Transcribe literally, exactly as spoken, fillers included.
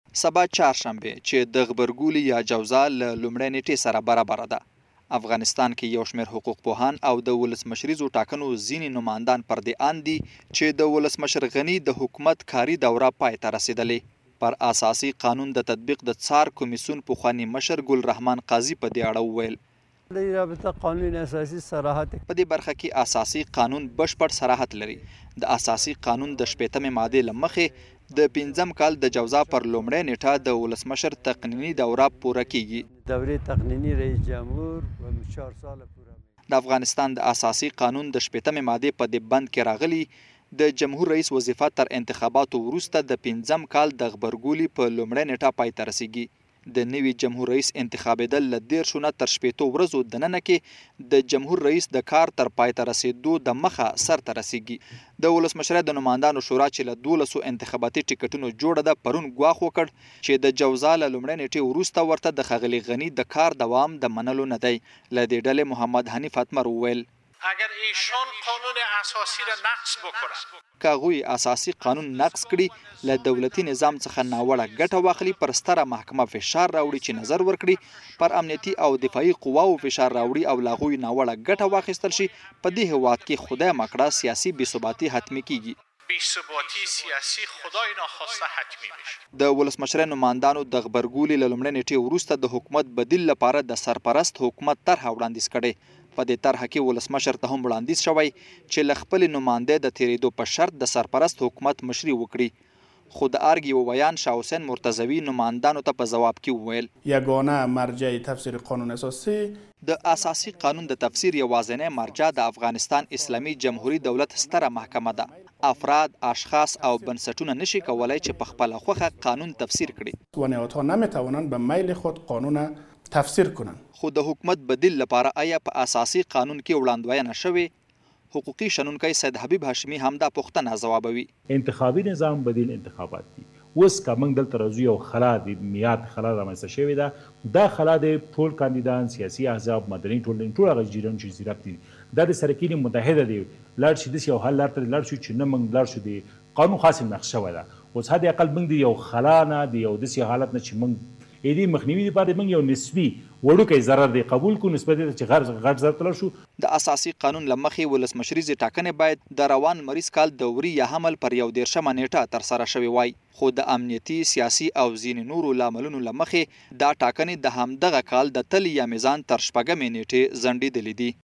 سبا چهارشنبه چې د غبرګولي یا جوزا له لومړۍ نیټې سره برابره ده. افغانستان کې یو شمېر حقوق پوهان او د ولسمشریزو ټاکنو ځینې نمایندان پر دې اند دي چې د ولسمشر غني د حکومت کاري دوره پای ته رسیدلې. پر اساسي قانون د تطبیق د څار کمیسیون پخوانی مشر ګل رحمان قاضي په دې اړه وویل. د رابطه قانون اساسي صراحت په دې برخه کې اساسي قانون بشپړ صراحت لري. د اساسي قانون د شپږمې ماده له مخې د پنځم کال د جوزا پر لومړۍ نیټه د ولسمشر تقنینی دوره پوره کیږي. دورې تقنینی رئیس جمهور و چهار سال پوره. د افغانستان د اساسي قانون د شپږمې ماده په دې بند کې راغلي د جمهور رئیس وظیفه تر انتخاباتو وروسته د پنځم کال د غبرګولي په لومړۍ نیټه پای ته رسیږي. د نوي جمهور رئیس انتخابېدل له دېرشو نه تر شپېتو ورځو دننه کې د جمهور رئیس د کار تر پای ته رسېدو د مخه سرته رسیږي. د ولسمشرۍ د نمایندانو شورا چې له دولسو انتخاباتي ټکټونو جوړه ده پرون ګواښ وکړ چې د جوزا له لومړۍ نیټې وروسته ورته د ښاغلي غني د کار دوام د منلو نه دی. له دې ډلې محمد حنیف اتمر وویل اگر ایشان قانون اساسی را نقض بکنند که هغوی اساسي قانون نقض کړي له دولتي نظام څخه ناوړه ګټه واخلي پر ستره محکمه فشار راوړي چې نظر ورکړي پر امنیتي او دفاعي قواو فشار راوړي او له هغوی ناوړه ګټه واخیستل شي په دې هیواد کې خدای مکړه سیاسي بېثباتي حتمي کیږي. بی‌ثباتی سیاسي خدای ناخواسته حتمی میشه. د ولسمشرۍ نمایندانو د غبرګولي له لومړۍ نیټې وروسته د حکومت بدیل لپاره د سرپرست حکومت طرحه وړاندیز کړې. په دې طرحه کې ولسمشر ته هم وړاندیز شوی چې له خپلې نمایندې د تیریدو په شرط د سرپرست حکومت مشري وکړي. خو د ارګ یو ویان شاه حسین مرتضوي نمایندانو ته په ځواب کې وویل یگانه مرجع تفسیر قانون اساسی د اساسي قانون د تفسیر یوازینی مرجع د افغانستان اسلامي جمهوریت دولت ستره محکمه ده. افراد، اشخاص او بنسټونه نشي کولای چې په خپله خوښه قانون تفسیر کړي. و نهادها نمیتوانند به میل خود قانون تفسیر کنند. خو د حکومت بدیل لپاره آیا په اساسي قانون کې وړاندوینه شوې؟ حقوقي شنونکی سید حبیب هاشمي همدا پوښتنه ځوابوي. انتخابي نظام بدیل انتخابات دي. اوس که موږ دلته راځو یو خلا د میاد خلا رامنځته شوې ده، دا خلا د ټول کاندیدان، سیاسي احزاب، مدني ټولنې ټول هغه جریان چې زیرک دي دا د سرکینې متحده دی لاړ شي داسې یو حل لار ته لاړ شو چې نه موږ لاړ شو د قانون خاص نقش شوی ده. اوس حد اقل موږ د یو خلا نه د یو داسې حالت نه چې موږ دې مخنیوي لپاره موږ یو نسبي وړوکی ضرر دی قبول کړو نسبت ته چې غټ غټ ضرر تلل شو. د اساسي قانون له مخې ولسمشریزې ټاکنې باید د روان مریض کال دوري یا حمل پر یو دېرشمه نیټه ترسره شوې وای. خو د امنیتي، سیاسي او ځینې نورو لاملونو له مخې دا ټاکنې د همدغه کال د تلې یا میزان تر شپږمې نیټې ځنډېدلې دي.